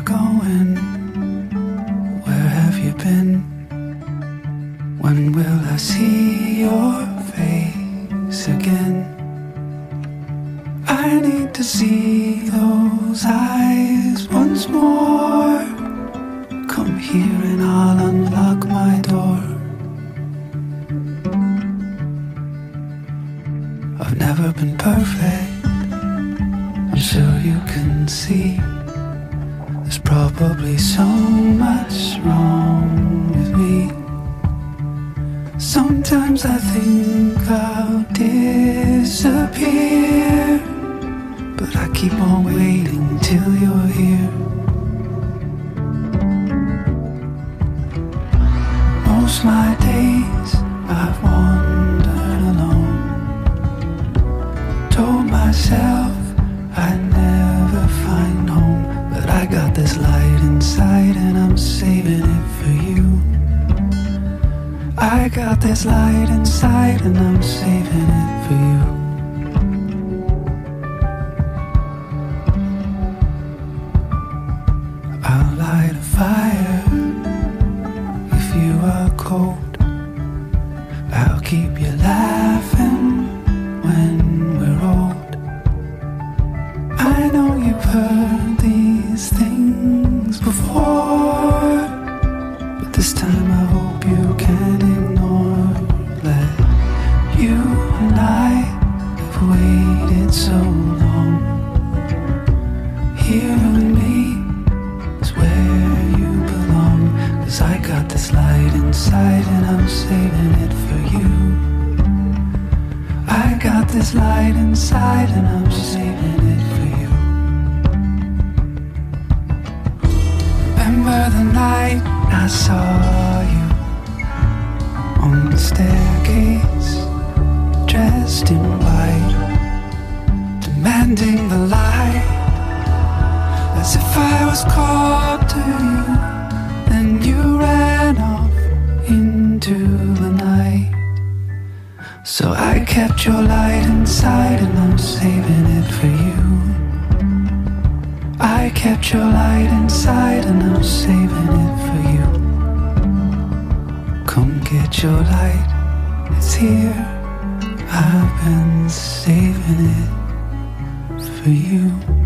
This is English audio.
going? Where have you been? When will I see your face again? I need to see those eyes once more. Come here and I'll unlock my door. I've never been perfect, I'm sure you can see. There's probably so much wrong with me. Sometimes I think I'll disappear, but I keep on waiting till you're here. Most my days I've wandered alone. Told myself I'd never find home, but I got this light inside and I'm saving it for you. I got this light inside and I'm saving it for you. I'll light a fire if you are cold. I'll keep you laughing when we're old. I know you've heard these things before, but this time I hope you can ignore that you and I have waited so long. Here with me is where you belong, 'cause I got this light inside and I'm saving it for you. I got this light inside and I'm saving it for you. Remember the night I saw you on the staircase, dressed in white, demanding the light, as if I was called to you. Then you ran off into the night. So I kept your light inside and I'm saving it for you. I kept your light inside and I'm saving it for you. Come get your light, it's here. I've been saving it for you.